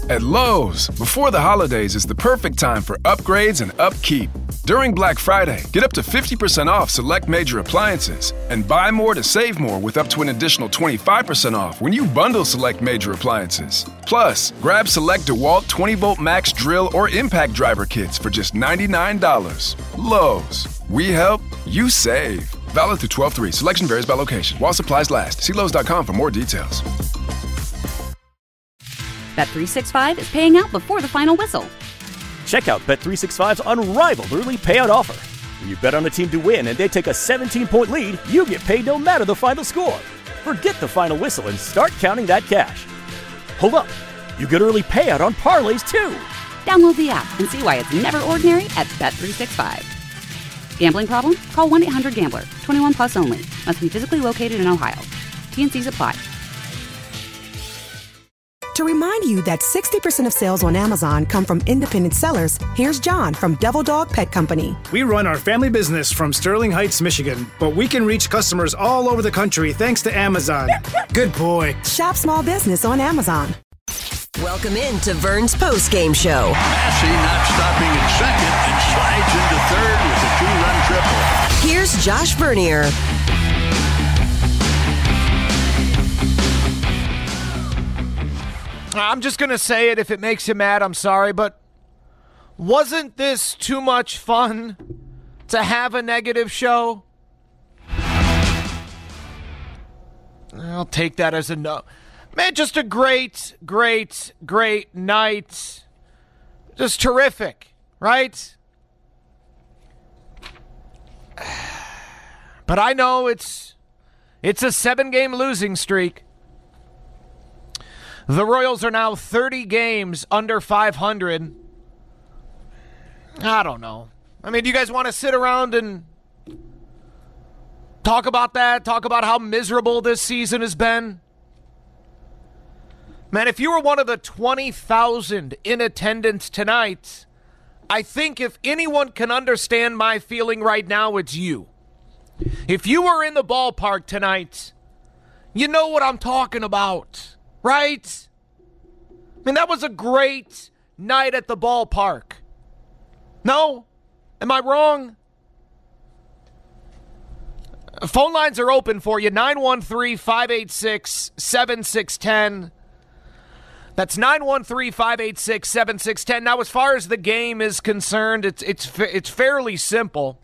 At Lowe's, before the holidays is the perfect time for upgrades and upkeep. During Black Friday, get up to 50% off select major appliances and buy more to save more with up to an additional 25% off when you bundle select major appliances. Plus, grab select DeWalt 20-volt max drill or impact driver kits for just $99. Lowe's. We help, you save. Valid through 12/3. Selection varies by location. While supplies last. See Lowe's.com for more details. Bet365 is paying out before the final whistle. Check out Bet365's unrivaled early payout offer. When you bet on a team to win and they take a 17-point lead, you get paid no matter the final score. Forget the final whistle and start counting that cash. Hold up. You get early payout on parlays, too. Download the app and see why it's never ordinary at Bet365. Gambling problem? Call 1-800-GAMBLER. 21 plus only. Must be physically located in Ohio. T&Cs apply. To remind you that 60% of sales on Amazon come from independent sellers, here's John from Devil Dog Pet Company. We run our family business from Sterling Heights, Michigan, but we can reach customers all over the country thanks to Amazon. Good boy. Shop small business on Amazon. Welcome in to Vern's postgame show. Massey not stopping at second and slides into third with a 2-run triple. Here's Josh Vernier. I'm just going to say it. If it makes you mad, I'm sorry, but wasn't this too much fun to have a negative show? I'll take that as a no. Man, just a great night. Just terrific, right? But I know it's a 7-game losing streak. The Royals are now 30 games under 500. I don't know. I mean, do you guys want to sit around and talk about that? Talk about how miserable this season has been? Man, if you were one of the 20,000 in attendance tonight, I think if anyone can understand my feeling right now, it's you. If you were in the ballpark tonight, you know what I'm talking about. Right? I mean, that was a great night at the ballpark. No? Am I wrong? Phone lines are open for you. 913-586-7610. That's 913-586-7610. Now, as far as the game is concerned, it's fairly simple.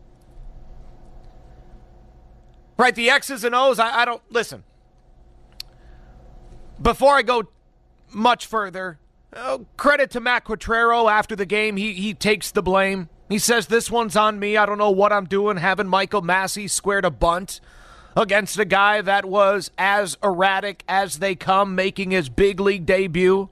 Right, the X's and O's, I don't... Listen. Before I go much further, credit to Matt Quatraro after the game. He takes the blame. He says, this one's on me. I don't know what I'm doing, having Michael Massey squared a bunt against a guy that was as erratic as they come, making his big league debut.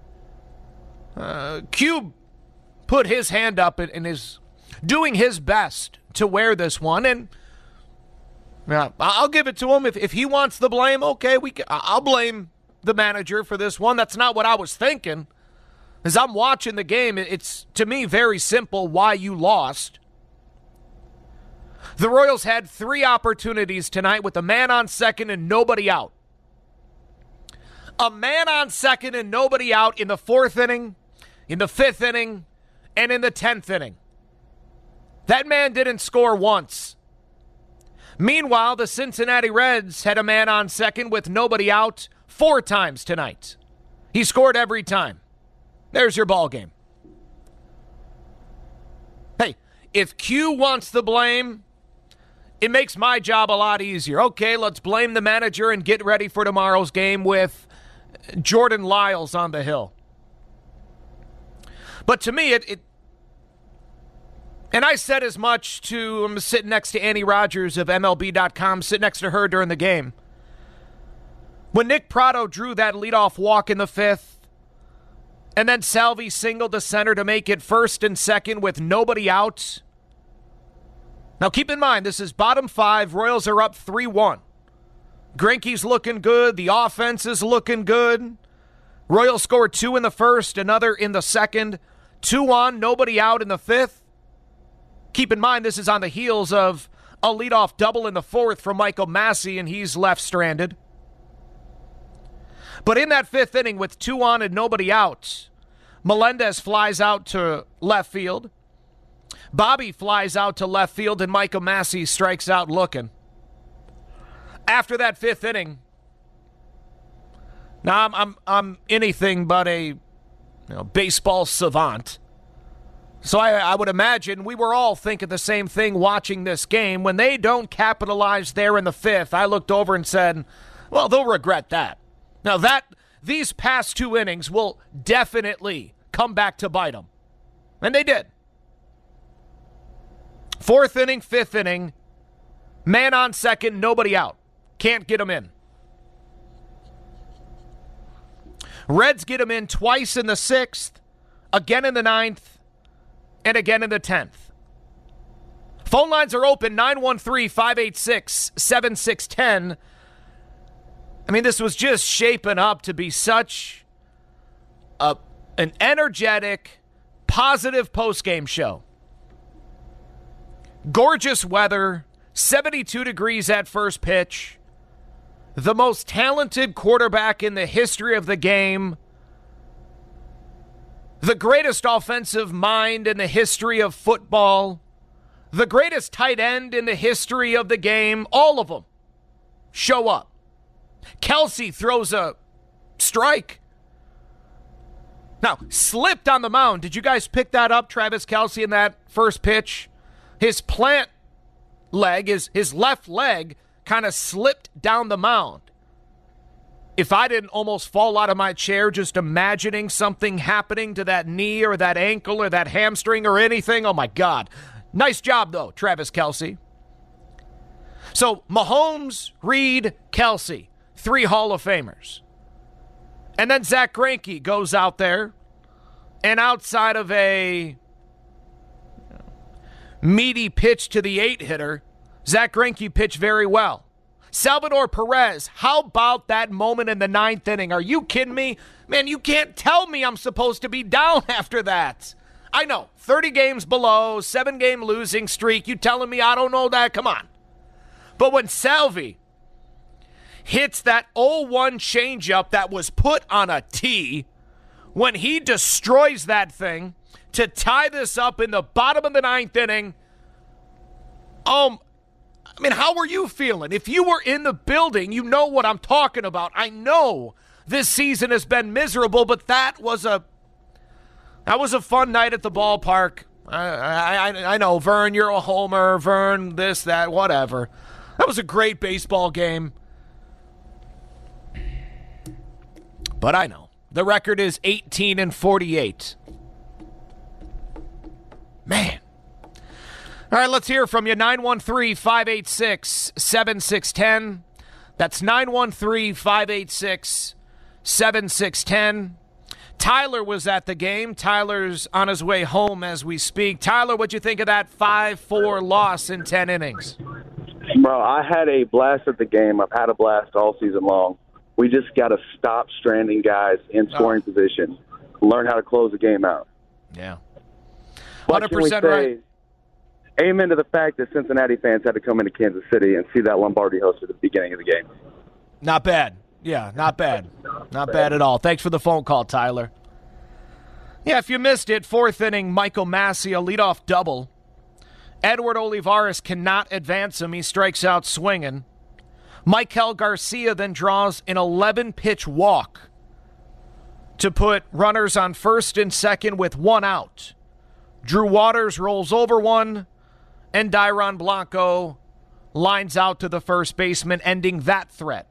Cube put his hand up and is doing his best to wear this one, and I'll give it to him. If he wants the blame, okay, I'll blame the manager for this one. That's not what I was thinking. As I'm watching the game, it's, to me, very simple why you lost. The Royals had 3 opportunities tonight with a man on second and nobody out. A man on second and nobody out in the 4th inning, in the 5th inning, and in the 10th inning. That man didn't score once. Meanwhile, the Cincinnati Reds had a man on second with nobody out 4 times tonight. He scored every time. There's your ball game. Hey, if Q wants the blame, it makes my job a lot easier. Okay, let's blame the manager and get ready for tomorrow's game with Jordan Lyles on the hill. But to me, and I said as much to, I'm sitting next to Annie Rogers of MLB.com, sitting next to her during the game. When Nick Pratto drew that leadoff walk in the 5th, and then Salvi singled to center to make it 1st and 2nd with nobody out. Now keep in mind, this is bottom 5. Royals are up 3-1. Greinke's looking good. The offense is looking good. Royals scored 2 in the 1st, another in the 2nd. 2 on, nobody out in the 5th. Keep in mind, this is on the heels of a leadoff double in the 4th from Michael Massey, and he's left stranded. But in that fifth inning with 2 on and nobody out, Melendez flies out to left field. Bobby flies out to left field, and Michael Massey strikes out looking. After that fifth inning, now I'm anything but a baseball savant. So I would imagine we were all thinking the same thing watching this game. When they don't capitalize there in the fifth, I looked over and said, well, they'll regret that. Now these past 2 innings will definitely come back to bite them. And they did. 4th inning, 5th inning, man on second, nobody out. Can't get him in. Reds get him in twice in the 6th, again in the 9th, and again in the 10th. Phone lines are open, 913-586-7610. I mean, this was just shaping up to be such an energetic, positive postgame show. Gorgeous weather, 72 degrees at first pitch. The most talented quarterback in the history of the game. The greatest offensive mind in the history of football. The greatest tight end in the history of the game. All of them show up. Kelce throws a strike. Now, slipped on the mound. Did you guys pick that up, Travis Kelce, in that first pitch? His plant leg, his left leg, kind of slipped down the mound. If I didn't almost fall out of my chair just imagining something happening to that knee or that ankle or that hamstring or anything, oh my God. Nice job, though, Travis Kelce. So, Mahomes, Reed, Kelce, 3 Hall of Famers. And then Zach Greinke goes out there, and outside of a meaty pitch to the 8-hitter, Zach Greinke pitched very well. Salvador Perez, how about that moment in the 9th inning? Are you kidding me? Man, you can't tell me I'm supposed to be down after that. I know, 30 games below, 7-game losing streak. You telling me I don't know that? Come on. But when Salvi hits that 0-1 changeup that was put on a tee, when he destroys that thing to tie this up in the bottom of the 9th inning, I mean, how were you feeling? If you were in the building, you know what I'm talking about. I know this season has been miserable, but that was a fun night at the ballpark. I know, Vern, you're a homer. Vern, this, that, whatever. That was a great baseball game. But I know. The record is 18-48. Man. All right, let's hear from you. 913-586-7610. That's 913-586-7610. Tyler was at the game. Tyler's on his way home as we speak. Tyler, what'd you think of that 5-4 loss in 10 innings? Bro, I had a blast at the game. I've had a blast all season long. We just got to stop stranding guys in scoring position. Learn how to close the game out. Yeah. 100% right. Amen to the fact that Cincinnati fans had to come into Kansas City and see that Lombardi host at the beginning of the game. Not bad. Yeah, not bad. Not bad at all. Thanks for the phone call, Tyler. Yeah, if you missed it, 4th inning, Michael Massey, a leadoff double. Edward Olivares cannot advance him. He strikes out swinging. Michael Garcia then draws an 11-pitch walk to put runners on first and second with 1 out. Drew Waters rolls over one, and Dairon Blanco lines out to the first baseman, ending that threat.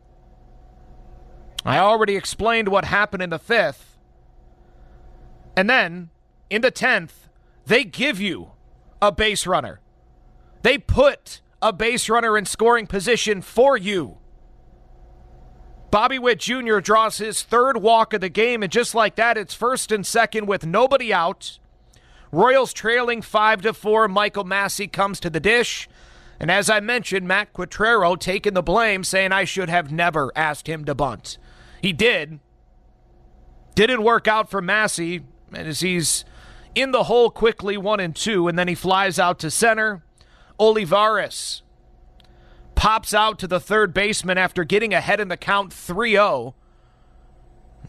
I already explained what happened in the 5th. And then, in the 10th, they give you a base runner. They put a base runner in scoring position for you. Bobby Witt Jr. draws his 3rd walk of the game, and just like that, it's first and second with nobody out. Royals trailing 5-4. Michael Massey comes to the dish. And as I mentioned, Matt Quatrero taking the blame, saying I should have never asked him to bunt. He did. Didn't work out for Massey as he's in the hole quickly, 1-2, and then he flies out to center. Olivares pops out to the third baseman after getting ahead in the count 3-0.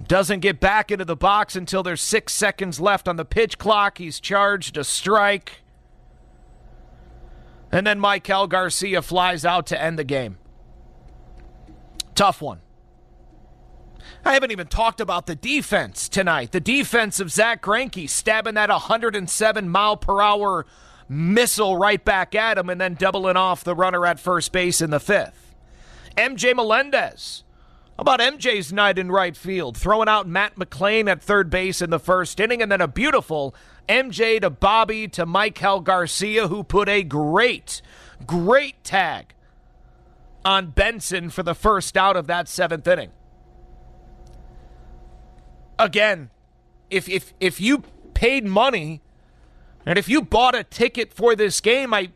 Doesn't get back into the box until there's 6 seconds left on the pitch clock. He's charged a strike. And then Michael Garcia flies out to end the game. Tough one. I haven't even talked about the defense tonight. The defense of Zach Greinke stabbing that 107-mile-per-hour missile right back at him and then doubling off the runner at first base in the 5th. MJ Melendez. How about MJ's night in right field? Throwing out Matt McLain at third base in the first inning, and then a beautiful MJ to Bobby to Michael Garcia, who put a great tag on Benson for the first out of that 7th inning. Again, if you paid money and if you bought a ticket for this game, I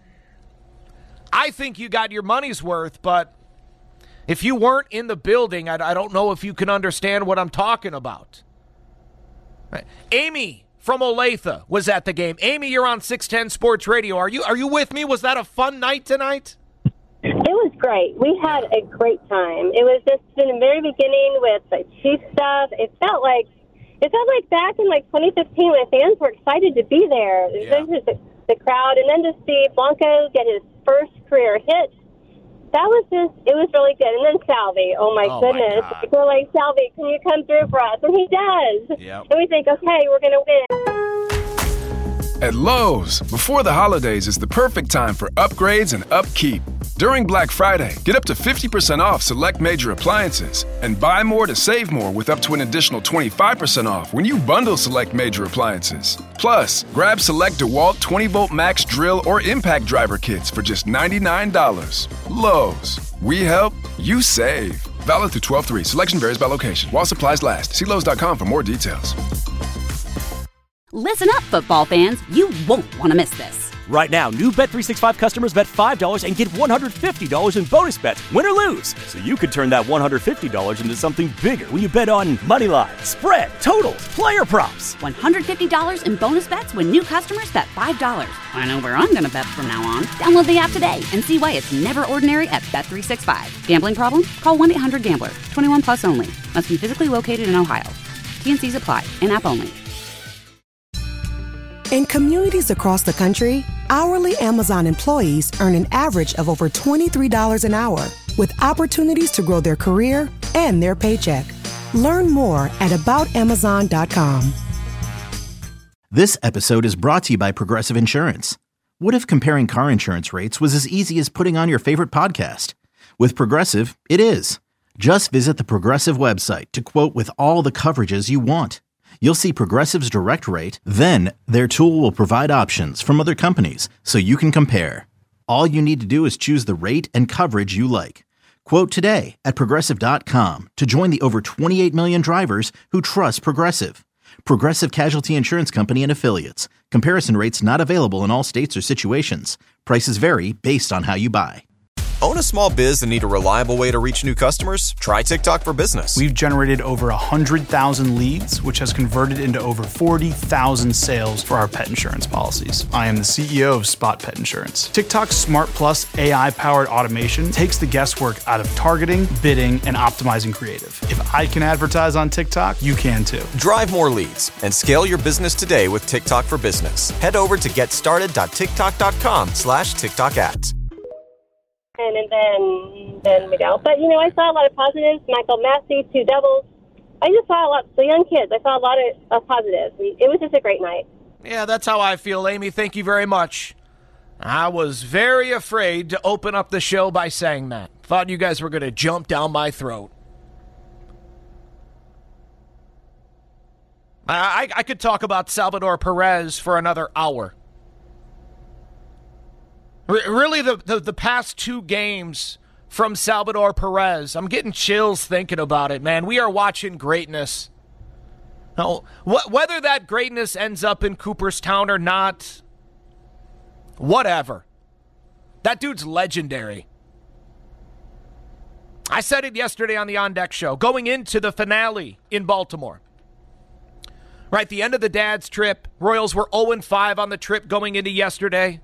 think you got your money's worth, but if you weren't in the building, I don't know if you can understand what I'm talking about. Right. Amy from Olathe was at the game. Amy, you're on 610 Sports Radio. Are you with me? Was that a fun night tonight? It was great. We had a great time. It was just in the very beginning with the Chiefs stuff. It felt like back in 2015 when fans were excited to be there. Yeah. There's the crowd, and then to see Blanco get his first career hit. That was it was really good. And then Salvi, oh my goodness. We're like, Salvi, can you come through for us? And he does. Yep. And we think, okay, we're going to win. At Lowe's, before the holidays is the perfect time for upgrades and upkeep. During Black Friday, get up to 50% off select major appliances and buy more to save more with up to an additional 25% off when you bundle select major appliances. Plus, grab select DeWalt 20-volt max drill or impact driver kits for just $99. Lowe's. We help, you save. Valid through 12/3. Selection varies by location. While supplies last. See Lowe's.com for more details. Listen up, football fans. You won't want to miss this. Right now, new Bet365 customers bet $5 and get $150 in bonus bets, win or lose. So you could turn that $150 into something bigger when you bet on money line, spread, totals, player props. $150 in bonus bets when new customers bet $5. I know where I'm going to bet from now on. Download the app today and see why it's never ordinary at Bet365. Gambling problem? Call 1-800-GAMBLER. 21 plus only. Must be physically located in Ohio. T&Cs apply. In-app only. In communities across the country, hourly Amazon employees earn an average of over $23 an hour, with opportunities to grow their career and their paycheck. Learn more at aboutamazon.com. This episode is brought to you by Progressive Insurance. What if comparing car insurance rates was as easy as putting on your favorite podcast? With Progressive, it is. Just visit the Progressive website to quote with all the coverages you want. You'll see Progressive's direct rate, then their tool will provide options from other companies so you can compare. All you need to do is choose the rate and coverage you like. Quote today at Progressive.com to join the over 28 million drivers who trust Progressive. Progressive Casualty Insurance Company and Affiliates. Comparison rates not available in all states or situations. Prices vary based on how you buy. Own a small biz and need a reliable way to reach new customers? Try TikTok for Business. We've generated over 100,000 leads, which has converted into over 40,000 sales for our pet insurance policies. I am the CEO of Spot Pet Insurance. TikTok's Smart Plus AI-powered automation takes the guesswork out of targeting, bidding, and optimizing creative. If I can advertise on TikTok, you can too. Drive more leads and scale your business today with TikTok for Business. Head over to getstarted.tiktok.com/TikTok ads. And then we don't. But, I saw a lot of positives. Michael Massey, 2 doubles. I just saw a lot of the young kids. I saw a lot of positives. It was just a great night. Yeah, that's how I feel, Amy. Thank you very much. I was very afraid to open up the show by saying that. Thought you guys were going to jump down my throat. I could talk about Salvador Perez for another hour. Really, the past 2 games from Salvador Perez, I'm getting chills thinking about it, man. We are watching greatness. Now, whether that greatness ends up in Cooperstown or not, whatever. That dude's legendary. I said it yesterday on the On Deck show, going into the finale in Baltimore. Right, the end of the dad's trip. Royals were 0-5 on the trip going into yesterday.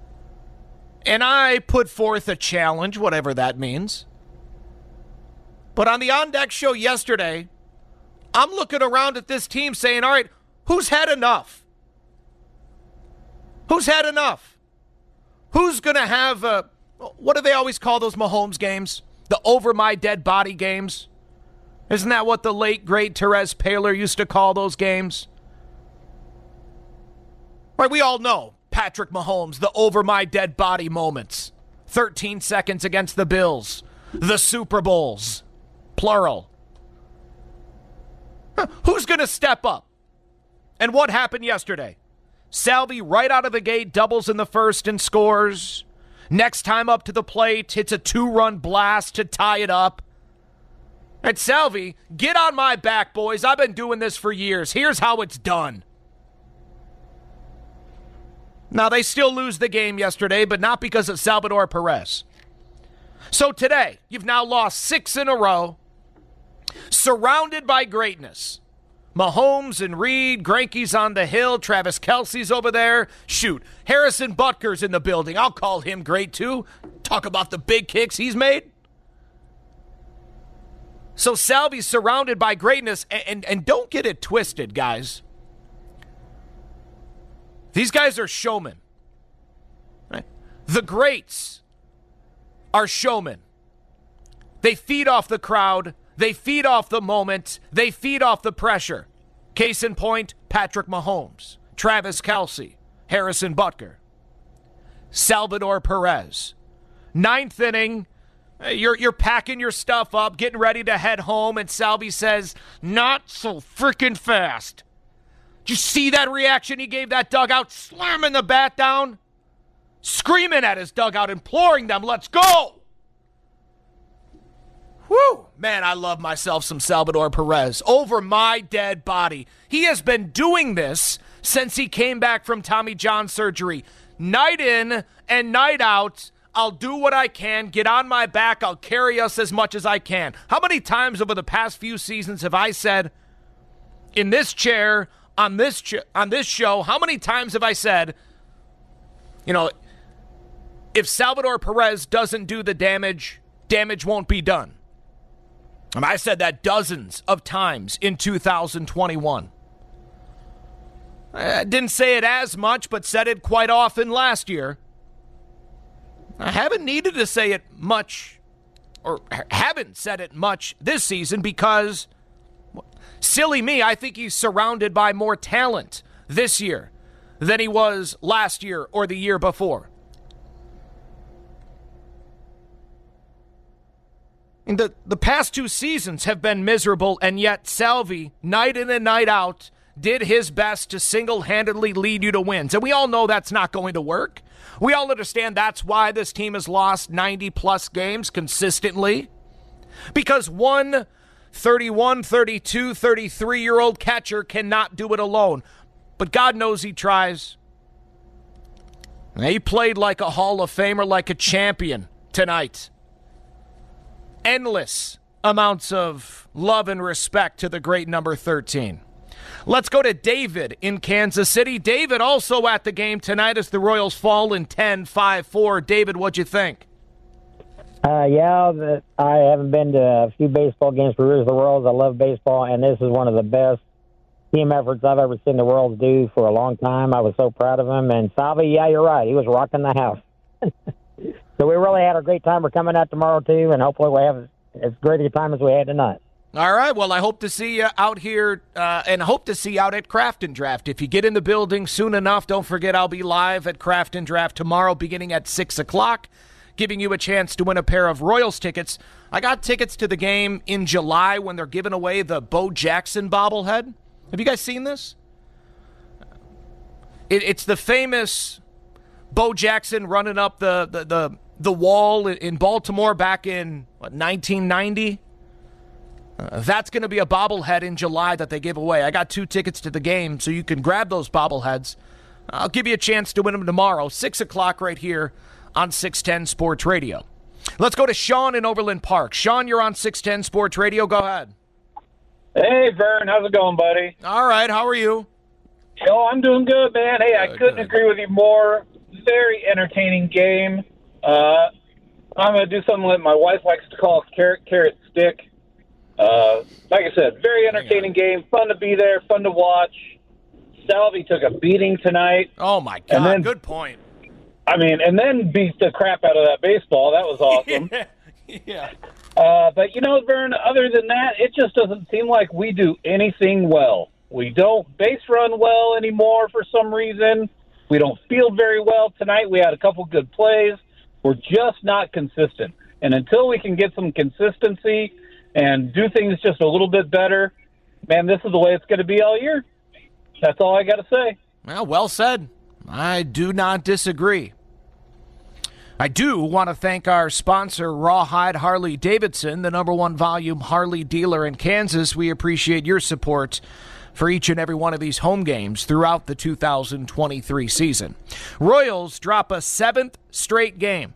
And I put forth a challenge, whatever that means. But on the On Deck show yesterday, I'm looking around at this team saying, all right, who's had enough? Who's had enough? Who's going to have, what do they always call those Mahomes games? The over my dead body games? Isn't that what the late, great Therese Paylor used to call those games? Right, we all know Patrick Mahomes, the over my dead body moments. 13 seconds against the Bills. The Super Bowls. Plural. Who's going to step up? And what happened yesterday? Salvi right out of the gate doubles in the first and scores. Next time up to the plate, hits a 2-run blast to tie it up. And Salvi, get on my back, boys. I've been doing this for years. Here's how it's done. Now, they still lose the game yesterday, but not because of Salvador Perez. So today, you've now lost 6 in a row, surrounded by greatness. Mahomes and Reed, Greinke's on the hill, Travis Kelce's over there. Shoot, Harrison Butker's in the building. I'll call him great, too. Talk about the big kicks he's made. So Salvi's surrounded by greatness, and don't get it twisted, guys. These guys are showmen. Right? The greats are showmen. They feed off the crowd. They feed off the moment. They feed off the pressure. Case in point, Patrick Mahomes, Travis Kelce, Harrison Butker, Salvador Perez. 9th inning, you're packing your stuff up, getting ready to head home, and Salvi says, not so freaking fast. Did you see that reaction he gave that dugout, slamming the bat down? Screaming at his dugout, imploring them, let's go! Whew! Man, I love myself some Salvador Perez. Over my dead body. He has been doing this since he came back from Tommy John surgery. Night in and night out, I'll do what I can, get on my back, I'll carry us as much as I can. How many times over the past few seasons have I said, in this chair, on this show, how many times have I said, you know, if Salvador Perez doesn't do the damage won't be done. And I said that dozens of times in 2021. I didn't say it as much, but said it quite often last year. I haven't needed to say it much, or haven't said it much this season because, silly me, I think he's surrounded by more talent this year than he was last year or the year before. And the past 2 seasons have been miserable, and yet Salvi, night in and night out, did his best to single-handedly lead you to wins. And we all know that's not going to work. We all understand that's why this team has lost 90-plus games consistently. Because one 31, 32, 33-year-old catcher cannot do it alone. But God knows he tries. And he played like a Hall of Famer, like a champion tonight. Endless amounts of love and respect to the great number 13. Let's go to David in Kansas City. David also at the game tonight as the Royals fall in 10-5-4. David, what'd you think? I haven't been to a few baseball games for Rivers of the Worlds. I love baseball, and this is one of the best team efforts I've ever seen the Royals do for a long time. I was so proud of him. And Salvi, yeah, you're right. He was rocking the house. So we really had a great time. We're coming out tomorrow, too, and hopefully we'll have as great a time as we had tonight. All right. Well, I hope to see you out here and hope to see you out at Craft and Draft. If you get in the building soon enough, don't forget I'll be live at Craft and Draft tomorrow beginning at 6 o'clock, giving you a chance to win a pair of Royals tickets. I got tickets to the game in July when they're giving away the Bo Jackson bobblehead. Have you guys seen this? It's the famous Bo Jackson running up the wall in Baltimore back in, 1990? That's going to be a bobblehead in July that they give away. I got 2 tickets to the game, so you can grab those bobbleheads. I'll give you a chance to win them tomorrow, 6 o'clock right here on 610 Sports Radio. Let's go to Sean in Overland Park. Sean, you're on 610 Sports Radio. Go ahead. Hey, Vern. How's it going, buddy? All right. How are you? Oh, I'm doing good, man. Hey, I couldn't agree with you more. Very entertaining game. I'm going to do something that my wife likes to call carrot stick. Like I said, very entertaining game, fun to be there, fun to watch. Salvi took a beating tonight. Oh, my God, good point. I mean, and then beat the crap out of that baseball. That was awesome. Yeah. But, you know, Vern, other than that, it just doesn't seem like we do anything well. We don't base run well anymore for some reason. We don't field very well. Tonight we had a couple good plays. We're just not consistent. And until we can get some consistency and do things just a little bit better, man, this is the way it's going to be all year. That's all I got to say. Well said. I do not disagree. I do want to thank our sponsor, Rawhide Harley-Davidson, the #1 volume Harley dealer in Kansas. We appreciate your support for each and every one of these home games throughout the 2023 season. Royals drop a 7th straight game.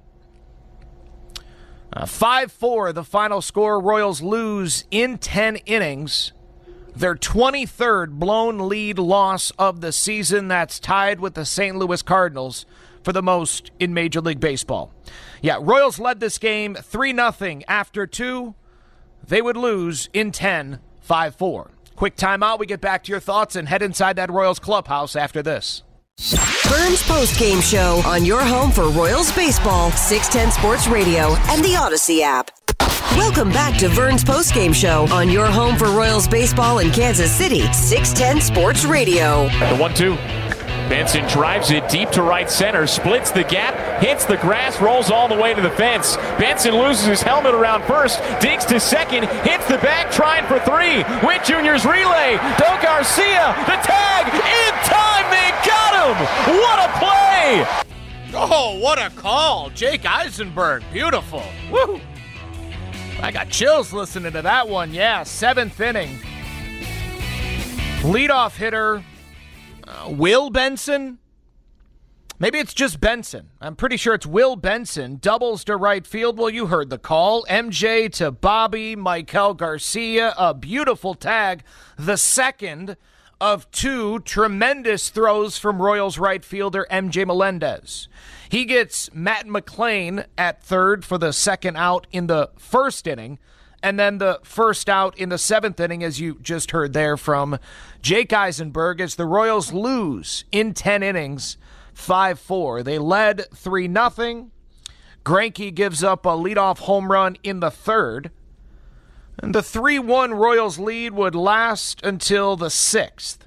5-4, the final score. Royals lose in 10 innings. Their 23rd blown lead loss of the season. That's tied with the St. Louis Cardinals for the most in Major League Baseball. Yeah, Royals led this game 3-0 after 2. They would lose in 10, 5-4. Quick timeout. We get back to your thoughts and head inside that Royals clubhouse after this. Vern's postgame show on your home for Royals baseball, 610 Sports Radio, and the Odyssey app. Welcome back to Vern's postgame show on your home for Royals baseball in Kansas City, 610 Sports Radio. The 1-2. Benson drives it deep to right center, splits the gap, hits the grass, rolls all the way to the fence. Benson loses his helmet around first, digs to second, hits the bag, trying for 3. Witt Jr.'s relay. Doug Garcia, the tag, in time, they got him! What a play! Oh, what a call. Jake Eisenberg, beautiful. Woo! I got chills listening to that one. Yeah, 7th inning. Leadoff hitter, Will Benson. Maybe it's just Benson. I'm pretty sure it's Will Benson. Doubles to right field. Well, you heard the call. MJ to Bobby, Michael Garcia. A beautiful tag. The second of 2 tremendous throws from Royals right fielder MJ Melendez. He gets Matt McClain at third for the second out in the first inning, and then the first out in the 7th inning, as you just heard there from Jake Eisenberg, as the Royals lose in 10 innings, 5-4. They led 3-0. Greinke gives up a leadoff home run in the 3rd. And the 3-1 Royals lead would last until the 6th.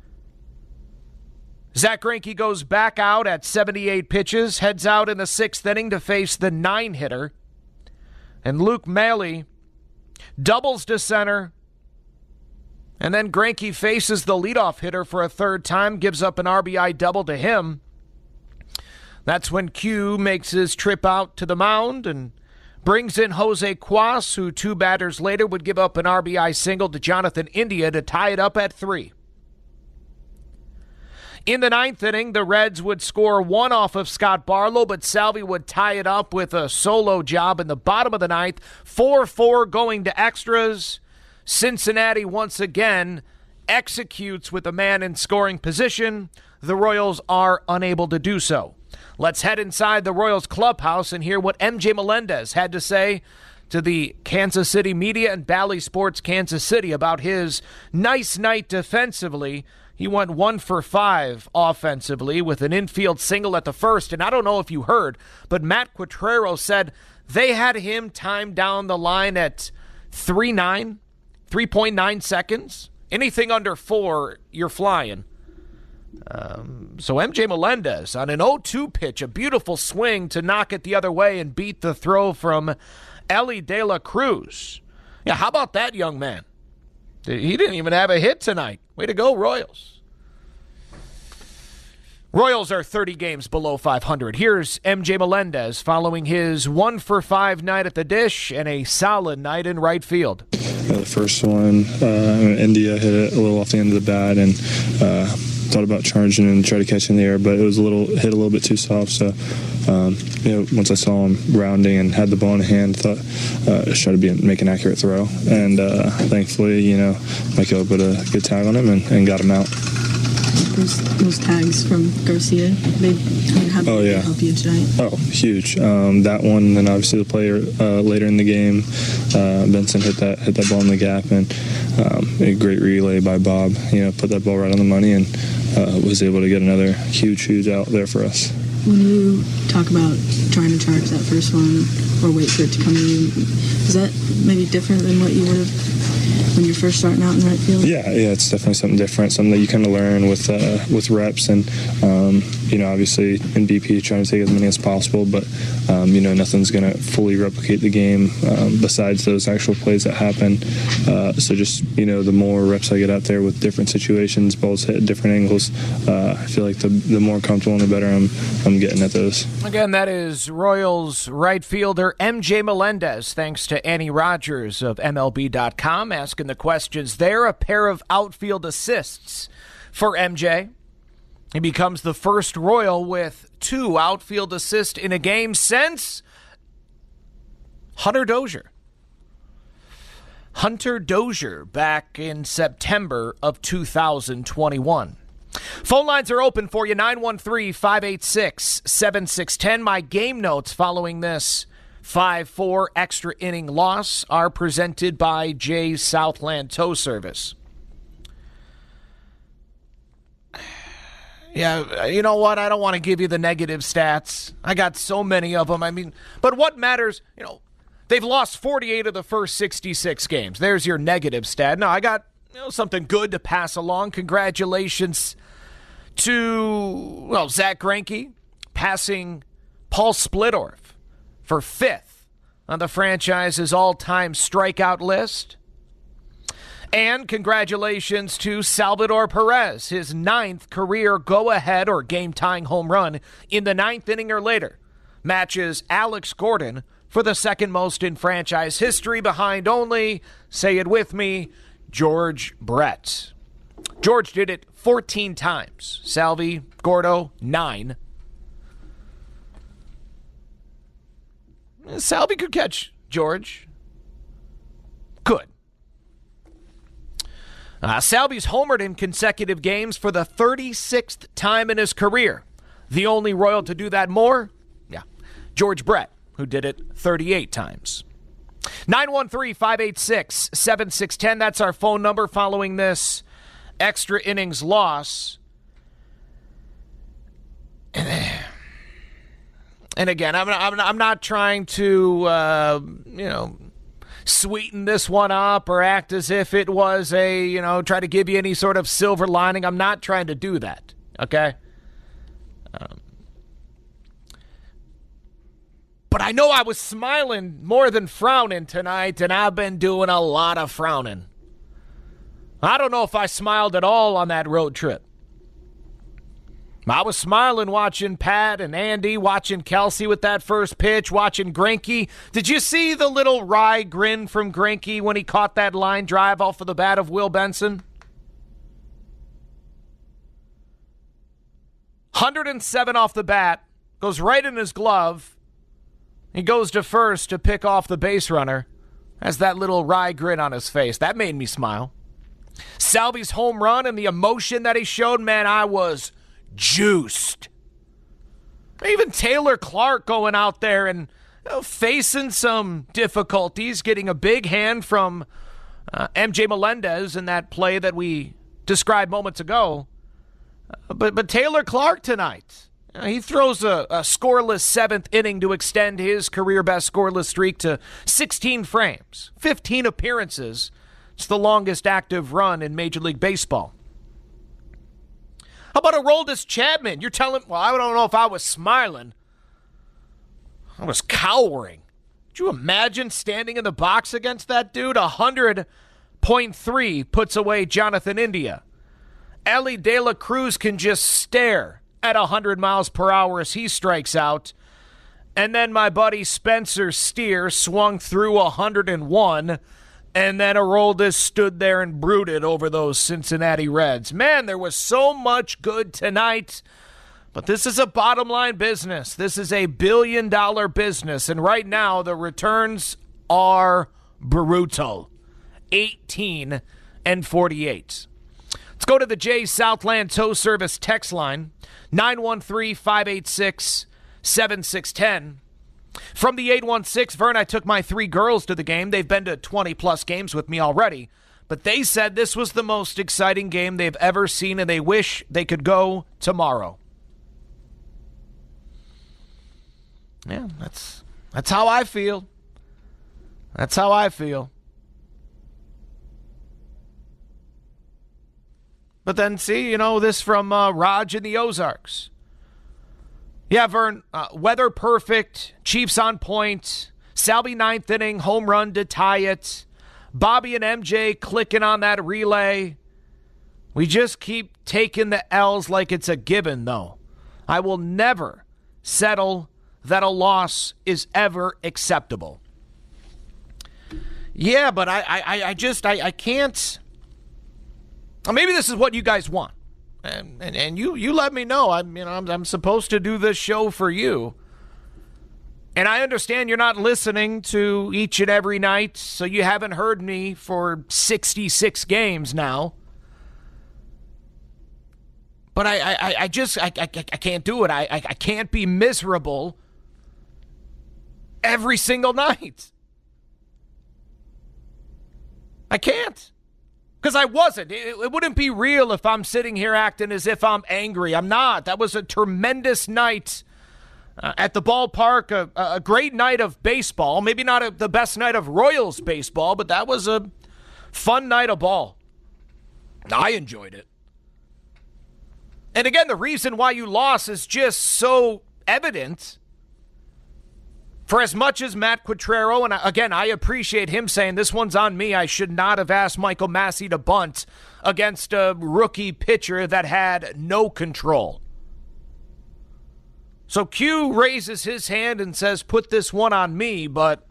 Zach Greinke goes back out at 78 pitches, heads out in the 6th inning to face the 9-hitter. And Luke Maile doubles to center. And then Greinke faces the leadoff hitter for a 3rd time, gives up an RBI double to him. That's when Q makes his trip out to the mound and brings in Jose Cuas, who 2 batters later would give up an RBI single to Jonathan India to tie it up at 3. In the 9th inning, the Reds would score 1 off of Scott Barlow, but Salvi would tie it up with a solo job in the bottom of the 9th. 4-4 going to extras. Cincinnati once again executes with a man in scoring position. The Royals are unable to do so. Let's head inside the Royals clubhouse and hear what MJ Melendez had to say to the Kansas City media and Bally Sports Kansas City about his nice night defensively. He went 1 for 5 offensively with an infield single at the first. And I don't know if you heard, but Matt Quatrero said they had him timed down the line at 3.9 seconds. Anything under 4, you're flying. So MJ Melendez on an 0-2 pitch, a beautiful swing to knock it the other way and beat the throw from Elly De La Cruz. Yeah, how about that young man? He didn't even have a hit tonight. Way to go, Royals. Royals are 30 games below 500. Here's MJ Melendez following his 1 for 5 night at the dish and a solid night in right field. The first one, India hit it a little off the end of the bat and thought about charging and try to catch in the air, but it was hit a little bit too soft. So, once I saw him rounding and had the ball in hand, thought try to make an accurate throw. And thankfully, Michael put a good tag on him and got him out. those tags from Garcia? How did they help you tonight? Oh, huge. That one, and then obviously the player later in the game, Benson hit that ball in the gap, and a great relay by Bob. Put that ball right on the money, and was able to get another huge out there for us. When you talk about trying to charge that first one or wait for it to come in, is that maybe different than what you would have when you're first starting out in right field? Yeah, it's definitely something different, something that you kind of learn with reps, and obviously in BP trying to take as many as possible, but nothing's going to fully replicate the game besides those actual plays that happen. So just the more reps I get out there with different situations, balls hit at different angles, I feel like the more comfortable and the better I'm getting at those. Again, that is Royals right fielder MJ Melendez, thanks to Annie Rogers of MLB.com asking the questions there. A pair of outfield assists for MJ. He becomes the first Royal with 2 outfield assists in a game since Hunter Dozier. Hunter Dozier back in September of 2021. Phone lines are open for you, 913-586-7610. My game notes following this 5-4 extra inning loss are presented by Jay's Southland Tow Service. Yeah, you know what? I don't want to give you the negative stats. I got so many of them. But what matters, they've lost 48 of the first 66 games. There's your negative stat. No, I got something good to pass along. Congratulations to, Zach Greinke passing Paul Splittorff for 5th on the franchise's all-time strikeout list. And congratulations to Salvador Perez, his 9th career go-ahead or game-tying home run in the 9th inning or later. Matches Alex Gordon for the second most in franchise history, behind only, say it with me, George Brett. George did it 14 times. Salvi, Gordo, 9. Salvi could catch George. Could. Salvi's homered in consecutive games for the 36th time in his career. The only Royal to do that more? Yeah, George Brett, who did it 38 times. 913-586-7610. That's our phone number following this extra innings loss. And again, I'm not trying to, sweeten this one up or act as if it was try to give you any sort of silver lining. I'm not trying to do that, okay? But I know I was smiling more than frowning tonight, and I've been doing a lot of frowning. I don't know if I smiled at all on that road trip. I was smiling watching Pat and Andy, watching Kelsey with that first pitch, watching Greinke. Did you see the little wry grin from Greinke when he caught that line drive off of the bat of Will Benson? 107 off the bat, goes right in his glove. He goes to first to pick off the base runner. Has that little wry grin on his face. That made me smile. Salvi's home run and the emotion that he showed, man, I was juiced. Even Taylor Clark going out there and facing some difficulties, getting a big hand from MJ Melendez in that play that we described moments ago. But Taylor Clark tonight, he throws a scoreless 7th inning to extend his career-best scoreless streak to 16 frames, 15 appearances. It's the longest active run in Major League Baseball. How about Aroldis Chapman? You're telling... Well, I don't know if I was smiling. I was cowering. Could you imagine standing in the box against that dude? 100.3 puts away Jonathan India. Ellie De La Cruz can just stare at 100 miles per hour as he strikes out. And then my buddy Spencer Steer swung through 101. And then Aroldis stood there and brooded over those Cincinnati Reds. Man, there was so much good tonight. But this is a bottom line business. This is a billion-dollar business. And right now, the returns are brutal. 18-48. Let's go to the Jay's Southland Tow Service text line, 913-586-7610. From the 816, Vern, I took my 3 girls to the game. They've been to 20-plus games with me already. But they said this was the most exciting game they've ever seen, and they wish they could go tomorrow. Yeah, that's how I feel. That's how I feel. But then, see, this from Raj in the Ozarks. Yeah, Vern, weather perfect, Chiefs on point, Salvi 9th inning, home run to tie it, Bobby and MJ clicking on that relay. We just keep taking the L's like it's a given, though. I will never settle that a loss is ever acceptable. Yeah, but I can't. Maybe this is what you guys want, and you let me know. I'm supposed to do this show for you, and I understand you're not listening to each and every night, so you haven't heard me for 66 games now. But I can't do it. I can't be miserable every single night. I can't. Because I wasn't. It wouldn't be real if I'm sitting here acting as if I'm angry. I'm not. That was a tremendous night at the ballpark, a great night of baseball. Maybe not the best night of Royals baseball, but that was a fun night of ball. I enjoyed it. And again, the reason why you lost is just so evident. For as much as Matt Quatraro, and again, I appreciate him saying this one's on me, I should not have asked Michael Massey to bunt against a rookie pitcher that had no control. So Q raises his hand and says, put this one on me, but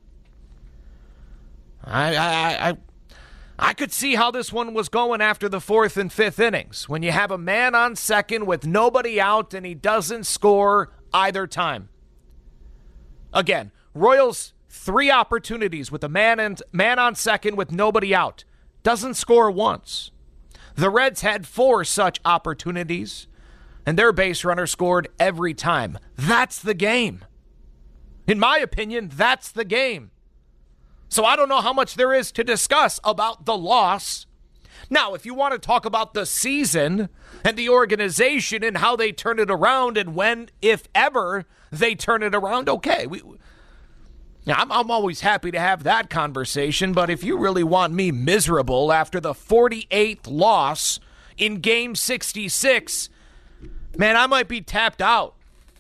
I could see how this one was going after the 4th and 5th innings. When you have a man on second with nobody out and he doesn't score either time. Again, Royals 3 opportunities with a man on second with nobody out. Doesn't score once. The Reds had 4 such opportunities, and their base runner scored every time. That's the game. In my opinion, that's the game. So I don't know how much there is to discuss about the loss. Now, if you want to talk about the season and the organization and how they turn it around and when, if ever, they turn it around, okay. I'm always happy to have that conversation, but if you really want me miserable after the 48th loss in Game 66, man, I might be tapped out.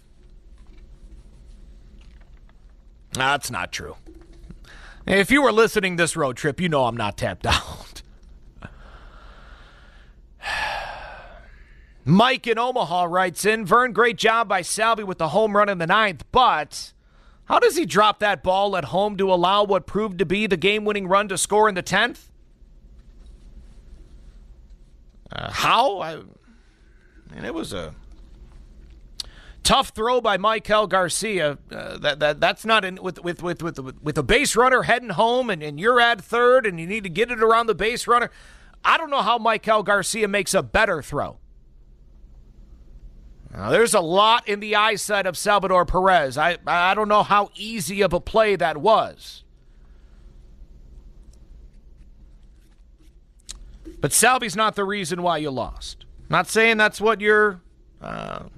That's not true. If you were listening this road trip, you know I'm not tapped out. Mike in Omaha writes in, Vern, great job by Salvi with the home run in the 9th, but how does he drop that ball at home to allow what proved to be the game-winning run to score in the 10th? It was a tough throw by Michael Garcia. That's not with a base runner heading home and you're at third and you need to get it around the base runner. I don't know how Michael Garcia makes a better throw. Now, there's a lot in the eyesight of Salvador Perez. I don't know how easy of a play that was. But Salvi's not the reason why you lost. Not saying that's what you're... I'm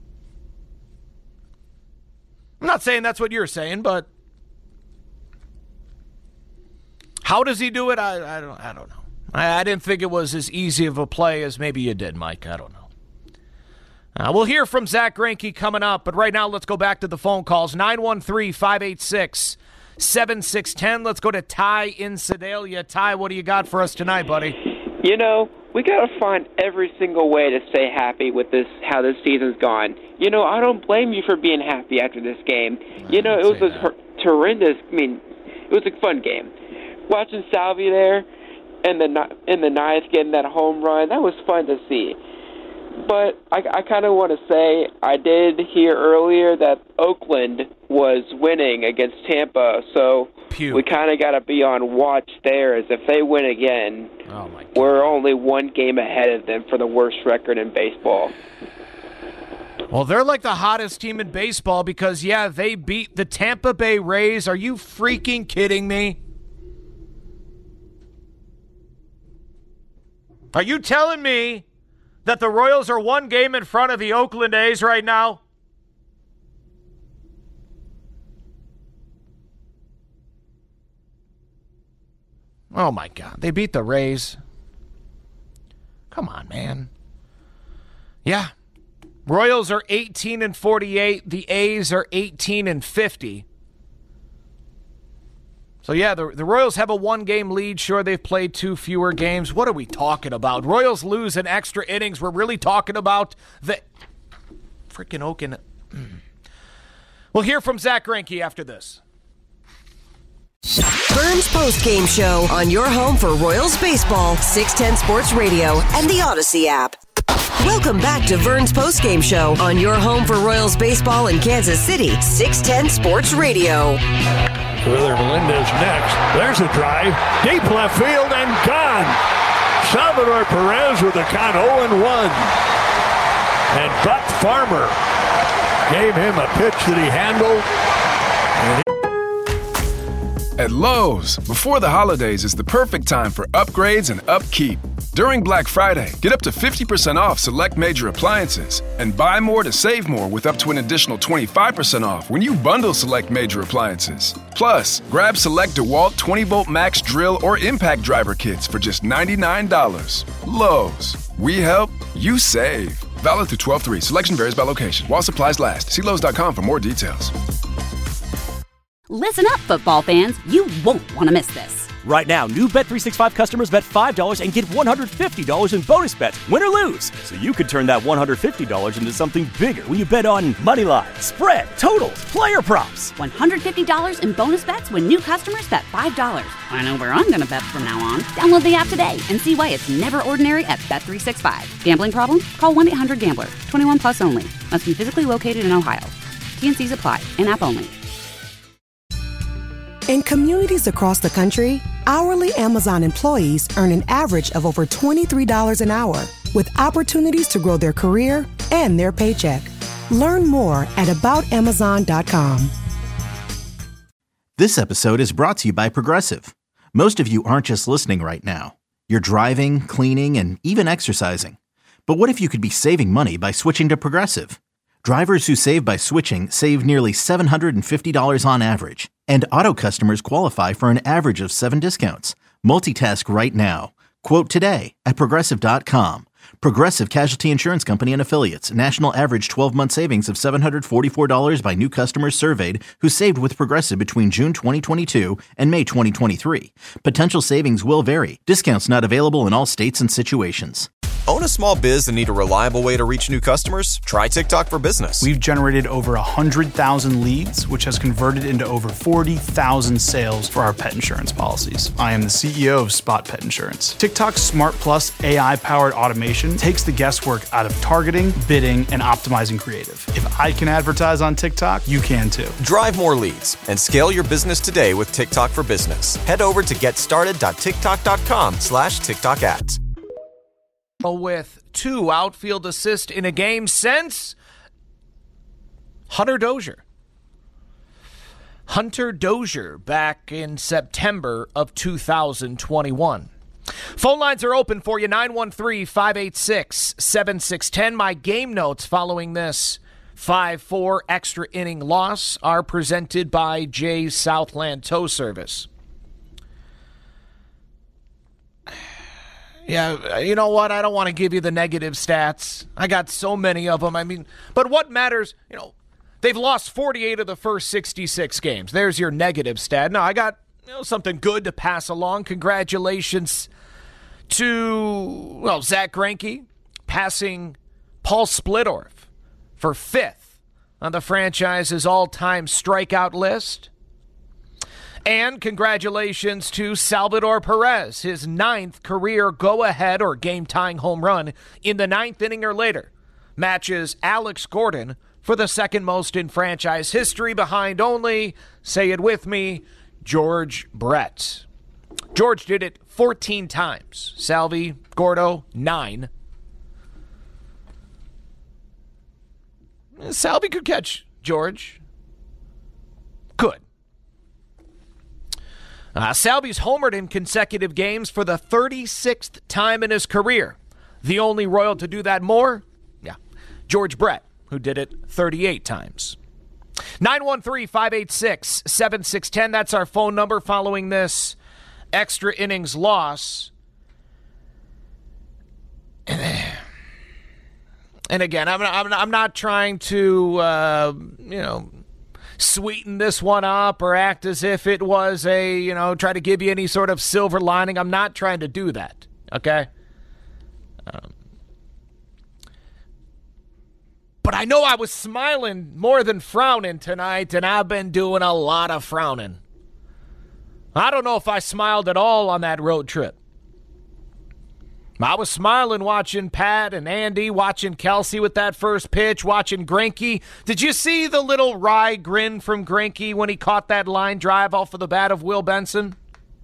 not saying that's what you're saying, but how does he do it? I don't know. I didn't think it was as easy of a play as maybe you did, Mike. I don't know. We'll hear from Zach Greinke coming up, but right now let's go back to the phone calls. 913-586-7610. Let's go to Ty in Sedalia. Ty, what do you got for us tonight, buddy? We got to find every single way to stay happy with how this season's gone. I don't blame you for being happy after this game. It was horrendous. It was a fun game. Watching Salvi there in the 9th getting that home run, that was fun to see. But I kind of want to say I did hear earlier that Oakland was winning against Tampa, so Pew. we kind of got to be on watch there, as if they win again, we're only one game ahead of them for the worst record in baseball. Well, they're like the hottest team in baseball because, yeah, they beat the Tampa Bay Rays. Are you freaking kidding me? Are you telling me that the Royals are one game in front of the Oakland A's right now? Oh, my God. They beat the Rays. Come on, man. Yeah. Royals are 18-48. The A's are 18-50. So, yeah, the Royals have a one-game lead. Sure, they've played 2 fewer games. What are we talking about? Royals lose in extra innings. We're really talking about the freaking Oakland. We'll hear from Zach Greinke after this. Vern's post-game show on your home for Royals baseball, 610 Sports Radio, and the Odyssey app. Welcome back to Vern's post-game show on your home for Royals baseball in Kansas City, 610 Sports Radio. Whether Melendez next. There's a drive. Deep left field and gone. Salvador Perez with a count 0-1. And Buck Farmer gave him a pitch that he handled. At Lowe's, before the holidays is the perfect time for upgrades and upkeep. During Black Friday, get up to 50% off select major appliances and buy more to save more with up to an additional 25% off when you bundle select major appliances. Plus, grab select DeWalt 20-volt max drill or impact driver kits for just $99. Lowe's. We help, you save. Valid through 12/3. Selection varies by location. While supplies last. See Lowe's.com for more details. Listen up, football fans. You won't want to miss this. Right now, new Bet365 customers bet $5 and get $150 in bonus bets, win or lose. So you could turn that $150 into something bigger when you bet on money line, spread, totals, player props. $150 in bonus bets when new customers bet $5. I know where I'm going to bet from now on. Download the app today and see why it's never ordinary at Bet365. Gambling problem? Call 1-800-GAMBLER. 21 plus only. Must be physically located in Ohio. T&Cs apply. In-app only. In communities across the country, hourly Amazon employees earn an average of over $23 an hour, with opportunities to grow their career and their paycheck. Learn more at aboutamazon.com. This episode is brought to you by Progressive. Most of you aren't just listening right now. You're driving, cleaning, and even exercising. But what if you could be saving money by switching to Progressive? Drivers who save by switching save nearly $750 on average. And auto customers qualify for an average of 7 discounts. Multitask right now. Quote today at Progressive.com. Progressive Casualty Insurance Company and Affiliates. National average 12-month savings of $744 by new customers surveyed who saved with Progressive between June 2022 and May 2023. Potential savings will vary. Discounts not available in all states and situations. Own a small biz and need a reliable way to reach new customers? Try TikTok for Business. We've generated over 100,000 leads, which has converted into over 40,000 sales for our pet insurance policies. I am the CEO of Spot Pet Insurance. TikTok's Smart Plus AI-powered automation takes the guesswork out of targeting, bidding, and optimizing creative. If I can advertise on TikTok, you can too. Drive more leads and scale your business today with TikTok for Business. Head over to getstarted.tiktok.com/TikTok ads. With 2 outfield assists in a game since Hunter Dozier. Hunter Dozier back in September of 2021. Phone lines are open for you, 913-586-7610. My game notes following this 5-4 extra inning loss are presented by Jay's Southland Tow Service. Yeah, you know what? I don't want to give you the negative stats. I got so many of them. I mean, but what matters, they've lost 48 of the first 66 games. There's your negative stat. No, I got something good to pass along. Congratulations to, Zach Greinke passing Paul Splittorff for 5th on the franchise's all-time strikeout list. And congratulations to Salvador Perez, his 9th career go-ahead or game-tying home run in the 9th inning or later. Matches Alex Gordon for the 2nd most in franchise history behind only, say it with me, George Brett. George did it 14 times. Salvi, Gordo, 9. Salvi could catch George. Could. Salvi's homered in consecutive games for the 36th time in his career. The only Royal to do that more? Yeah, George Brett, who did it 38 times. 913-586-7610. That's our phone number following this extra innings loss. And again, I'm not trying to, sweeten this one up or act as if it was try to give you any sort of silver lining. I'm not trying to do that, okay? But I know I was smiling more than frowning tonight, and I've been doing a lot of frowning. I don't know if I smiled at all on that road trip. I was smiling watching Pat and Andy, watching Kelsey with that first pitch, watching Greinke. Did you see the little wry grin from Greinke when he caught that line drive off of the bat of Will Benson?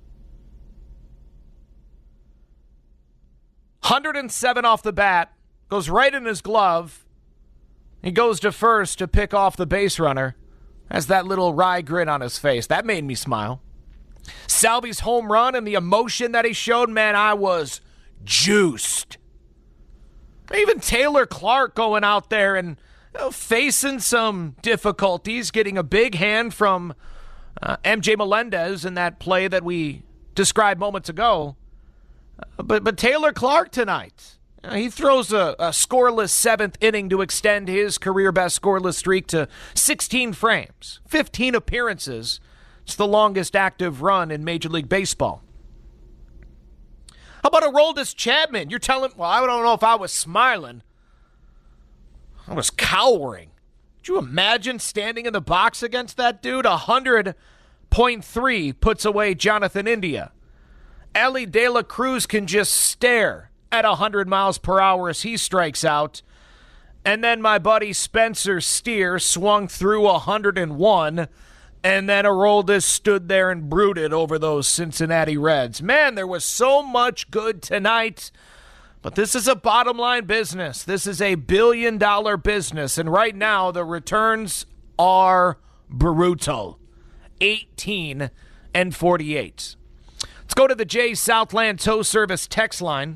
107 off the bat, goes right in his glove. He goes to first to pick off the base runner. Has that little wry grin on his face. That made me smile. Salvi's home run and the emotion that he showed, man, I was juiced. Even Taylor Clark going out there and facing some difficulties, getting a big hand from MJ Melendez in that play that we described moments ago. But Taylor Clark tonight, he throws a scoreless seventh inning to extend his career-best scoreless streak to 16 frames, 15 appearances. It's the longest active run in Major League Baseball. How about Aroldis Chapman? You're telling... Well, I don't know if I was smiling. I was cowering. Could you imagine standing in the box against that dude? 100.3 puts away Jonathan India. Ellie De La Cruz can just stare at 100 miles per hour as he strikes out. And then my buddy Spencer Steer swung through 101. And then Aroldis stood there and brooded over those Cincinnati Reds. Man, there was so much good tonight. But this is a bottom line business. This is a billion-dollar business. And right now, the returns are brutal. 18 and 48. Let's go to the Jay's Southland Tow Service text line.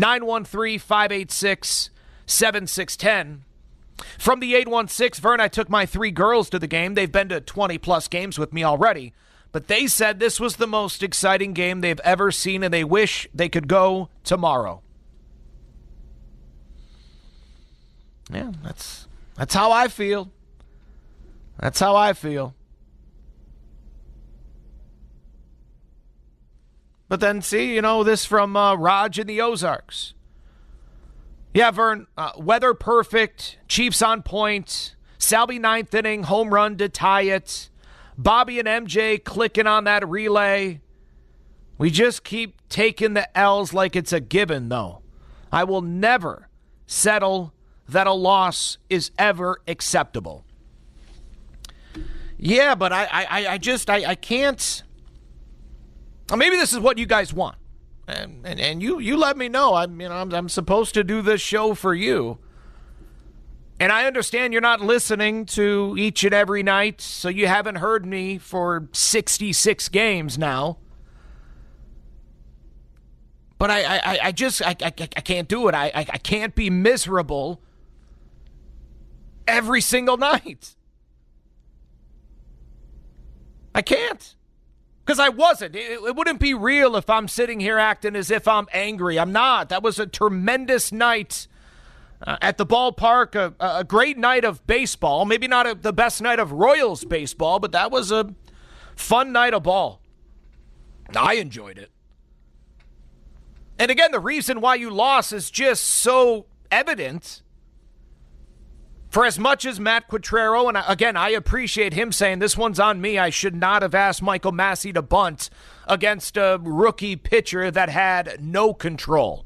913-586-7610. From the 816, Vern, I took my 3 girls to the game. They've been to 20-plus games with me already. But they said this was the most exciting game they've ever seen, and they wish they could go tomorrow. Yeah, that's how I feel. That's how I feel. But then, see, this from Raj in the Ozarks. Yeah, Vern, weather perfect, Chiefs on point, Salvi 9th inning, home run to tie it, Bobby and MJ clicking on that relay. We just keep taking the L's like it's a given, though. I will never settle that a loss is ever acceptable. Yeah, but I can't. Maybe this is what you guys want. And you let me know. I'm supposed to do this show for you. And I understand you're not listening to each and every night, so you haven't heard me for 66 games now. But I can't do it. I can't be miserable every single night. I can't. Because I wasn't. It wouldn't be real if I'm sitting here acting as if I'm angry. I'm not. That was a tremendous night at the ballpark, a great night of baseball. Maybe not the best night of Royals baseball, but that was a fun night of ball. I enjoyed it. And again, the reason why you lost is just so evident. For as much as Matt Quatrero, and again, I appreciate him saying this one's on me, I should not have asked Michael Massey to bunt against a rookie pitcher that had no control.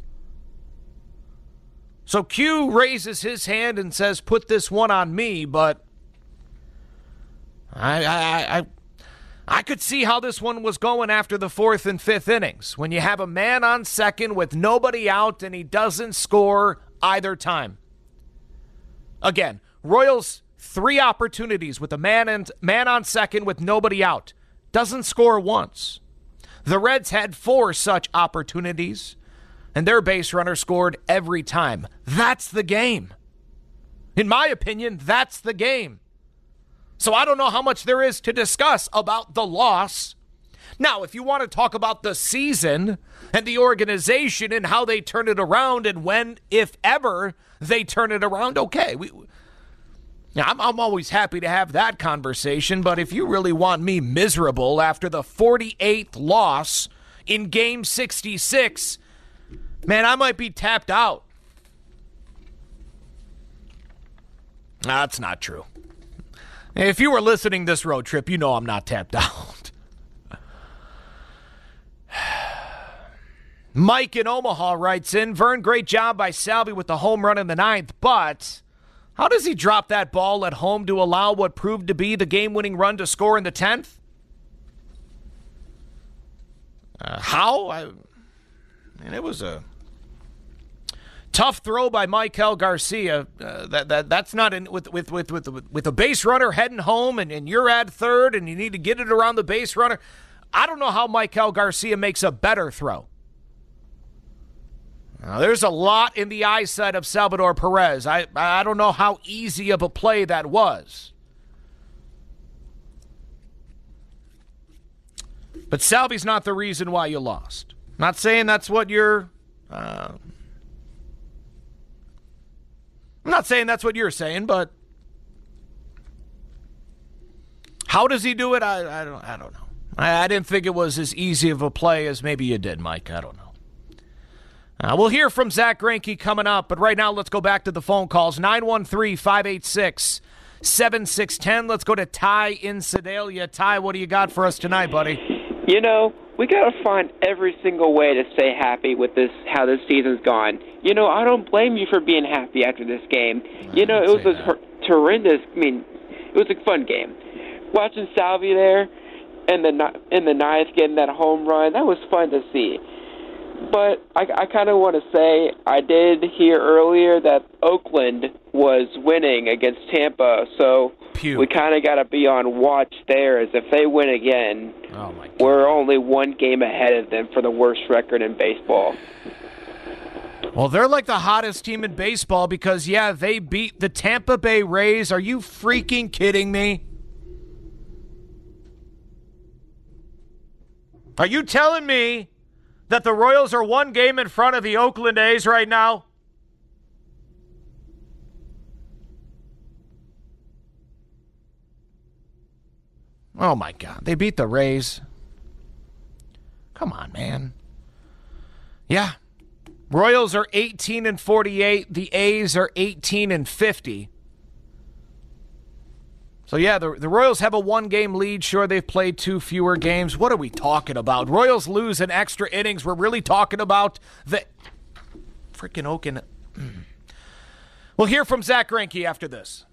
So Q raises his hand and says, put this one on me, but I I could see how this one was going after the 4th and 5th innings when you have a man on second with nobody out and he doesn't score either time. Again, Royals 3 opportunities with a man on second with nobody out. Doesn't score once. The Reds had 4 such opportunities, and their base runner scored every time. That's the game. In my opinion, that's the game. So I don't know how much there is to discuss about the loss. Now, if you want to talk about the season and the organization and how they turn it around and when, if ever, they turn it around, okay. I'm always happy to have that conversation, but if you really want me miserable after the 48th loss in Game 66, man, I might be tapped out. That's not true. If you were listening this road trip, you know I'm not tapped out. Mike in Omaha writes in, Vern, great job by Salvi with the home run in the 9th, but how does he drop that ball at home to allow what proved to be the game-winning run to score in the 10th? It was a tough throw by Michael Garcia. That's not with a base runner heading home and you're at third and you need to get it around the base runner. I don't know how Michael Garcia makes a better throw. Now, there's a lot in the eyesight of Salvador Perez. I don't know how easy of a play that was. But Salvi's not the reason why you lost. Not saying that's what you're... I'm not saying that's what you're saying, but how does he do it? I don't know. I didn't think it was as easy of a play as maybe you did, Mike. I don't know. We'll hear from Zach Greinke coming up, but right now let's go back to the phone calls. 913-586-7610. Let's go to Ty in Sedalia. Ty, what do you got for us tonight, buddy? You know, we got to find every single way to stay happy with how this season's gone. You know, I don't blame you for being happy after this game. You know, it was horrendous. I mean, it was a fun game. Watching Salvi there in the 9th getting that home run, that was fun to see. But I kind of want to say I did hear earlier that Oakland was winning against Tampa, so we kind of got to be on watch there, as if they win again, we're only 1 game ahead of them for the worst record in baseball. Well, they're like the hottest team in baseball because, yeah, they beat the Tampa Bay Rays. Are you freaking kidding me? Are you telling me that the Royals are 1 game in front of the Oakland A's right now? Oh, my God. They beat the Rays. Come on, man. Yeah. Royals are 18-48. The A's are 18-50. So, yeah, the Royals have a 1-game lead. Sure, they've played 2 fewer games. What are we talking about? Royals lose in extra innings. We're really talking about the freaking Oakland. We'll hear from Zach Greinke after this.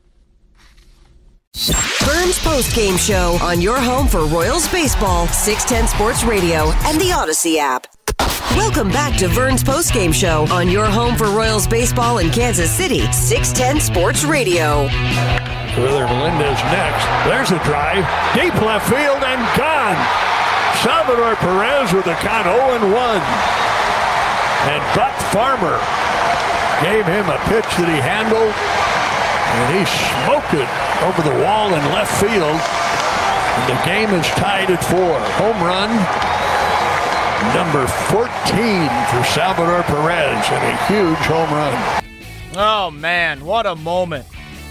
Vern's post-game show on your home for Royals baseball, 610 Sports Radio and the Odyssey app. Welcome back to Vern's post-game show on your home for Royals baseball in Kansas City, 610 Sports Radio. Wheeler Melendez next. There's a drive. Deep left field and gone. Salvador Perez with a count 0-1. And Buck Farmer gave him a pitch that he handled. And he smoked it over the wall in left field. And the game is tied at 4. Home run number 14 for Salvador Perez. And a huge home run. Oh, man, what a moment.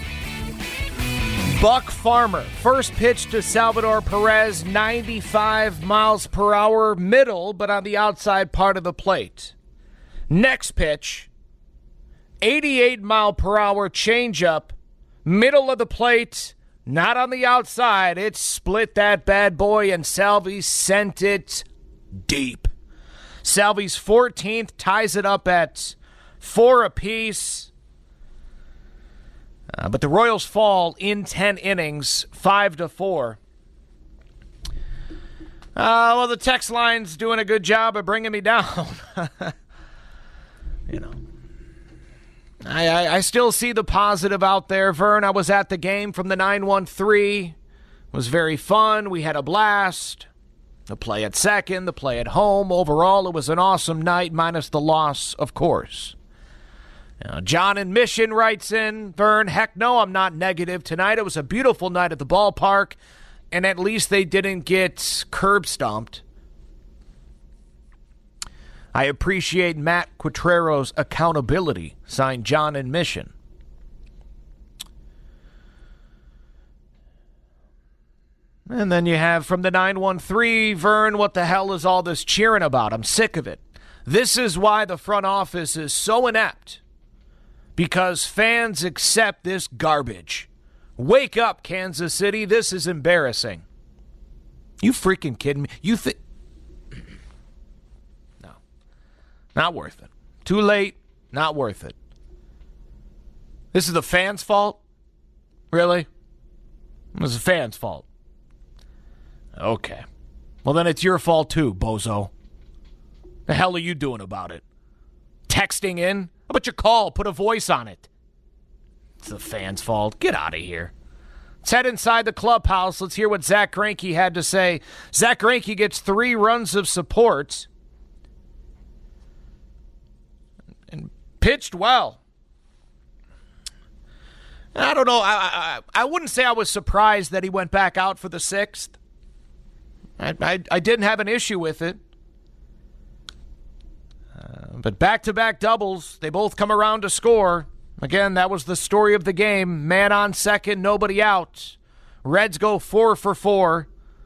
Buck Farmer, first pitch to Salvador Perez, 95 miles per hour, middle, but on the outside part of the plate. Next pitch, 88 mile per hour changeup, middle of the plate, not on the outside. It split that bad boy, and Salvi sent it deep. Salvi's 14th ties it up at 4 apiece. But the Royals fall in 10 innings, 5-4. Well, the text line's doing a good job of bringing me down. You know, I still see the positive out there. Vern, I was at the game from the 913. It was very fun. We had a blast. The play at second, the play at home. Overall, it was an awesome night, minus the loss, of course. John in Mission writes in, Vern, heck no, I'm not negative tonight. It was a beautiful night at the ballpark, and at least they didn't get curb stomped. I appreciate Matt Quatrero's accountability, signed John in Mission. And then you have from the 913, Vern, what the hell is all this cheering about? I'm sick of it. This is why the front office is so inept. Because fans accept this garbage. Wake up, Kansas City. This is embarrassing. You freaking kidding me? You think... No. Not worth it. Too late. Not worth it. This is the fans' fault? Really? It was the fans' fault. Okay. Well, then it's your fault too, bozo. The hell are you doing about it? Texting in? How about you call? Put a voice on it. It's the fans' fault. Get out of here. Let's head inside the clubhouse. Let's hear what Zach Greinke had to say. Zach Greinke gets 3 runs of support and pitched well. I don't know. I wouldn't say I was surprised that he went back out for the 6th. I didn't have an issue with it. But back-to-back doubles, they both come around to score. Again, that was the story of the game. Man on second, nobody out. Reds go 4 for 4.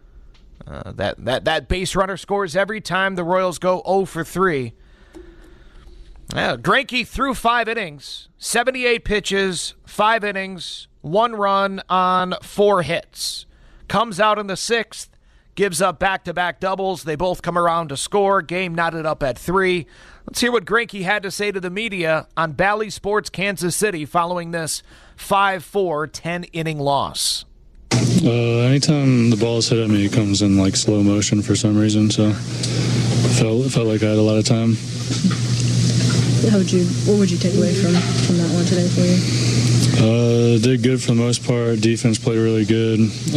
That base runner scores every time. The Royals go 0 for 3. Greinke threw 5 innings, 78 pitches, 5 innings, 1 run on 4 hits. Comes out in the 6th. Gives up back-to-back doubles. They both come around to score. Game knotted up at 3. Let's hear what Greinke had to say to the media on Bally Sports Kansas City following this 5-4 10-inning loss. Anytime the ball is hit at me, it comes in like slow motion for some reason. So it felt like I had a lot of time. What would you take away from that one today for you? Did good for the most part. Defense played really good.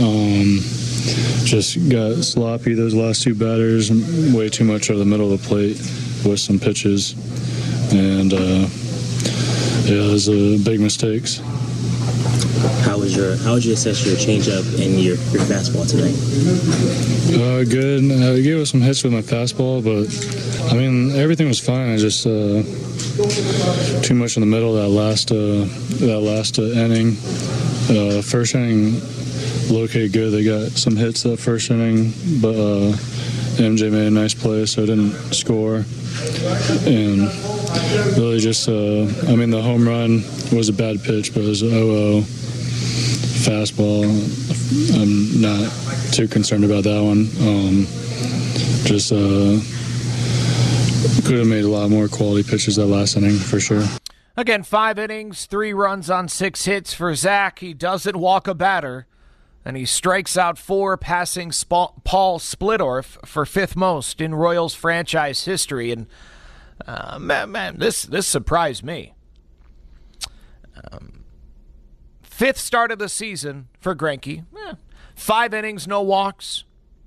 Just got sloppy those last 2 batters, way too much out of the middle of the plate with some pitches, and those are big mistakes. How would you assess your changeup and your fastball tonight? Good. I gave us some hits with my fastball, but I mean everything was fine. I just too much in the middle of that last inning. First inning. Located good. They got some hits that first inning, but MJ made a nice play, so it didn't score. And really just, the home run was a bad pitch, but it was an 0-0 fastball. I'm not too concerned about that one. Just could have made a lot more quality pitches that last inning, for sure. Again, 5 innings, 3 runs on 6 hits for Zach. He doesn't walk a batter. And he strikes out 4, passing Paul Splittorff for 5th most in Royals franchise history. And, man, this surprised me. 5th start of the season for Greinke. 5 innings, no walks.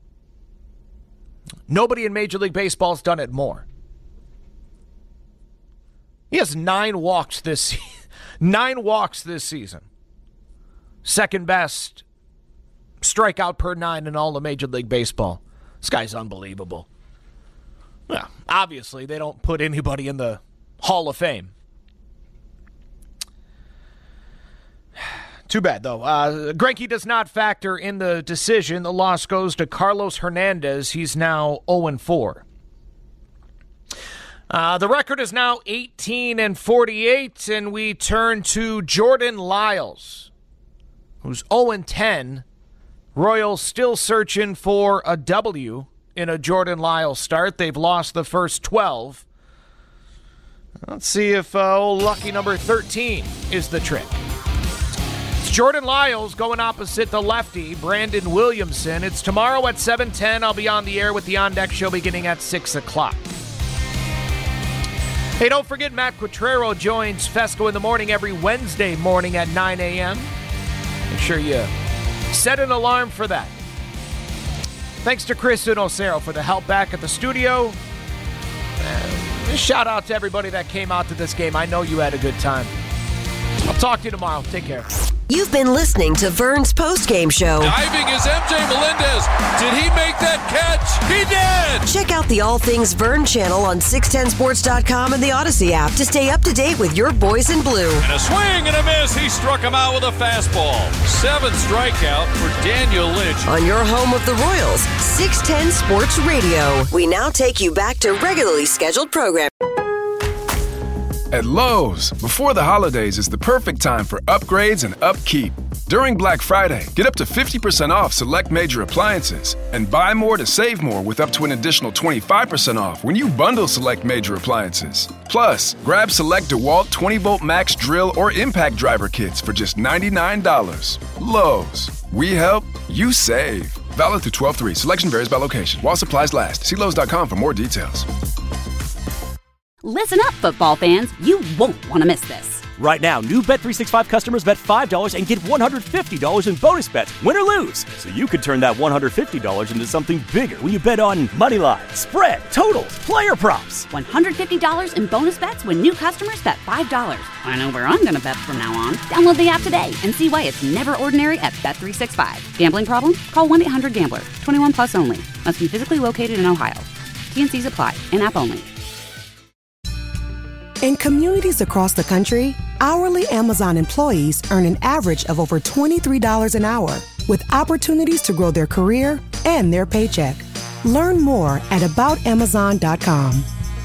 Nobody in Major League Baseball's done it more. He has 9 walks this season. 9 walks this season. Second best strikeout per 9 in all of Major League Baseball. This guy's unbelievable. Well, obviously, they don't put anybody in the Hall of Fame. Too bad, though. Greinke does not factor in the decision. The loss goes to Carlos Hernandez. He's now 0-4. The record is now 18-48, and we turn to Jordan Lyles, who's 0-10. Royals still searching for a W in a Jordan Lyles start. They've lost the first 12. Let's see if lucky number 13 is the trick. It's Jordan Lyles going opposite the lefty, Brandon Williamson. It's tomorrow at 7:10. I'll be on the air with the On Deck Show beginning at 6 o'clock. Hey, don't forget Matt Quatrero joins Fesco in the Morning every Wednesday morning at 9 a.m. Make sure you set an alarm for that. Thanks to Chris Inocero for the help back at the studio. Shout out to everybody that came out to this game. I know you had a good time. I'll talk to you tomorrow. Take care. You've been listening to Vern's postgame show. Diving is MJ Melendez. Did he make that catch? He did! Check out the All Things Vern channel on 610sports.com and the Odyssey app to stay up to date with your boys in blue. And a swing and a miss. He struck him out with a fastball. 7th strikeout for Daniel Lynch. On your home of the Royals, 610 Sports Radio. We now take you back to regularly scheduled programming. At Lowe's, before the holidays is the perfect time for upgrades and upkeep. During Black Friday, get up to 50% off select major appliances and buy more to save more with up to an additional 25% off when you bundle select major appliances. Plus, grab select DeWalt 20-volt max drill or impact driver kits for just $99. Lowe's, we help, you save. Valid through 12/3. Selection varies by location. While supplies last. See Lowe's.com for more details. Listen up, football fans. You won't want to miss this. Right now, new Bet365 customers bet $5 and get $150 in bonus bets, win or lose. So you could turn that $150 into something bigger when you bet on money line, spread, totals, player props. $150 in bonus bets when new customers bet $5. I know where I'm going to bet from now on. Download the app today and see why it's never ordinary at Bet365. Gambling problem? Call 1-800-GAMBLER. 21 plus only. Must be physically located in Ohio. T&Cs apply. In-app only. In communities across the country, hourly Amazon employees earn an average of over $23 an hour, with opportunities to grow their career and their paycheck. Learn more at aboutamazon.com.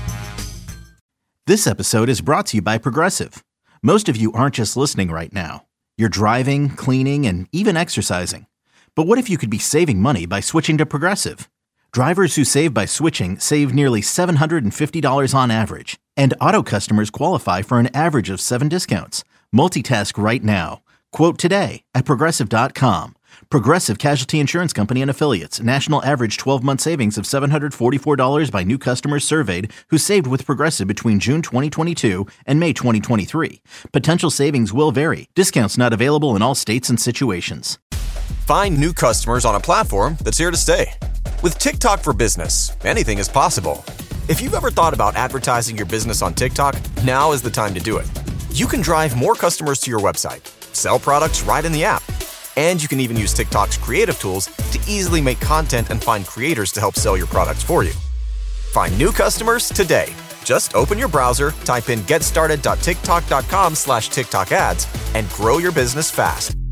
This episode is brought to you by Progressive. Most of you aren't just listening right now. You're driving, cleaning, and even exercising. But what if you could be saving money by switching to Progressive? Drivers who save by switching save nearly $750 on average, and auto customers qualify for an average of 7 discounts. Multitask right now. Quote today at Progressive.com. Progressive Casualty Insurance Company and Affiliates. National average 12-month savings of $744 by new customers surveyed who saved with Progressive between June 2022 and May 2023. Potential savings will vary. Discounts not available in all states and situations. Find new customers on a platform that's here to stay. With TikTok for Business, anything is possible. If you've ever thought about advertising your business on TikTok, now is the time to do it. You can drive more customers to your website, sell products right in the app, and you can even use TikTok's creative tools to easily make content and find creators to help sell your products for you. Find new customers today. Just open your browser, type in getstarted.tiktok.com/TikTok ads, and grow your business fast.